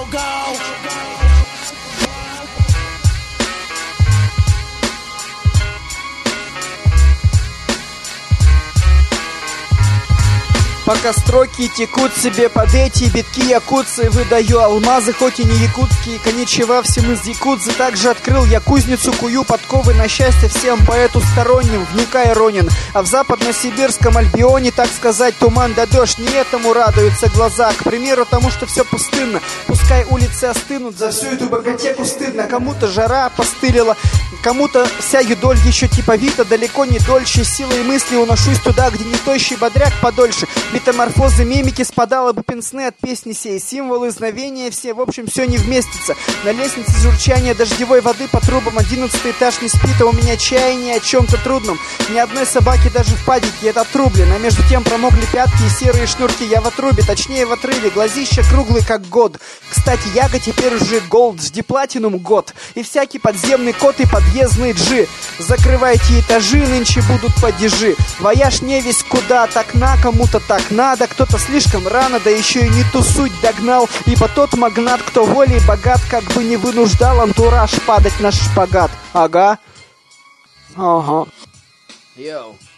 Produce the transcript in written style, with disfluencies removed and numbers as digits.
Пока строки текут себе под эти битки якутцы, выдаю алмазы, хоть и не якутские. Коничева, всем из якудзы. Также открыл я кузницу, кую подковы на счастье всем поэту сторонним, внука Иронин. А в западно-сибирском Альбионе, так сказать, туман да дождь. Не этому радуются глаза, к примеру, тому, что все пустынно. Пускай улицы остынут, за всю эту богатеку стыдно. Кому-то жара постылила, кому-то вся юдоль еще типа Вита, далеко не дольше. Силой мысли уношусь туда, где не тощий бодряк подольше. Метаморфозы, мимики, спадала бы пенсны от песни сей. Символы, знамения все, в общем, все не вместится. На лестнице журчание дождевой воды по трубам. 11-й этаж не спит, а у меня чаяние о чем-то трудном. Ни одной собаки даже в падике, это отрублено. А между тем промокли пятки и серые шнурки. Я в отрубе, точнее в отрыве, глазища круглый как год. Кстати, Яга теперь уже голд, жди платинум год. И всякий подземный кот и подъездный джи. Закрывайте этажи, нынче будут падежи. Вояж не весь куда, так на кому-то так надо, кто-то слишком рано, да еще и не ту суть догнал. Ибо тот магнат, кто волей богат, как бы не вынуждал антураж падать на шпагат. Ага. Ага. Йоу.